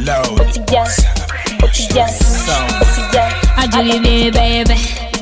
loud. I do it, baby.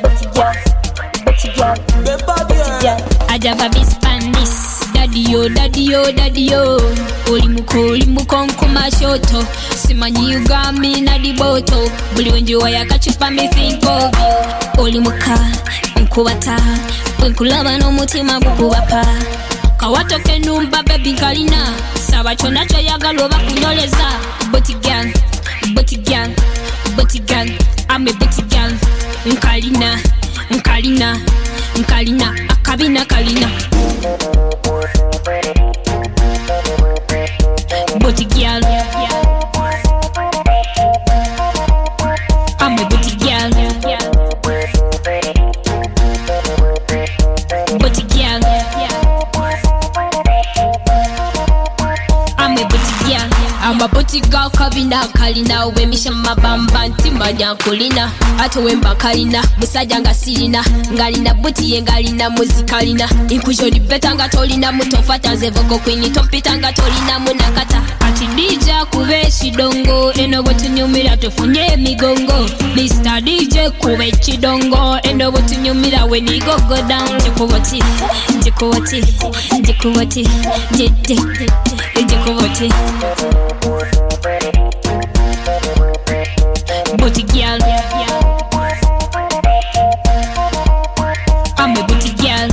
I java be Spanish. Daddy yo, daddy yo, daddy yo. Oli muko nkuma shoto. Simanyi you got me na di boto. Buli wenji waya kachupa me think of you. Oli muka, nkubata. Wenkulaba no mutima gukubapa. Kawato kenumba baby kalina. Saba chona choyagalo bakunyoleza. Booty gang, booty gang, booty gang. I'm a booty gang. Nkalina, nkalina, nkalina. Akabina kalina. Booty girl, I'm a booty girl. Booty girl, I'm a booty girl. I'm a booty girl, kabina kalina. Wemisha mabamba ntima nyankulina. Ato wemba kalina, musajja nga sirina. Ngalina booty ye ngalina muzikalina. Inkujodi beta nga tolina mutofata nze voko queen tompita nga tolina munakata. Ati DJ kube chidongo eno botunyumira tufunye emigongo. Mr. DJ kube chidongo eno botunyumira when he go down. Jikuboti, jikuboti, jikuboti, jikuboti. Booty girl, I'm a booty girl.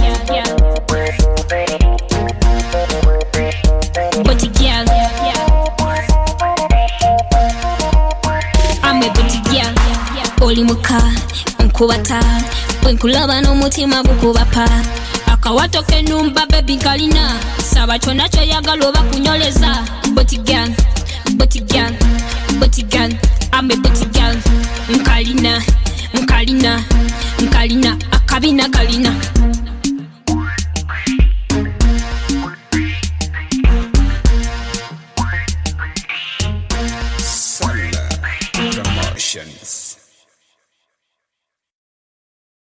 Booty girl, I'm a booty girl. Oli muka, nkubata. Wenkulaba no mutima gukubapa. Akawato kenumba baby kalina. Saba chona choyagalo bakunyoleza. Booty girl, booty girl, booty girl. I'm a booty girl. Nkalina, nkalina, nkalina. Akabina kalina. Solar Promotions.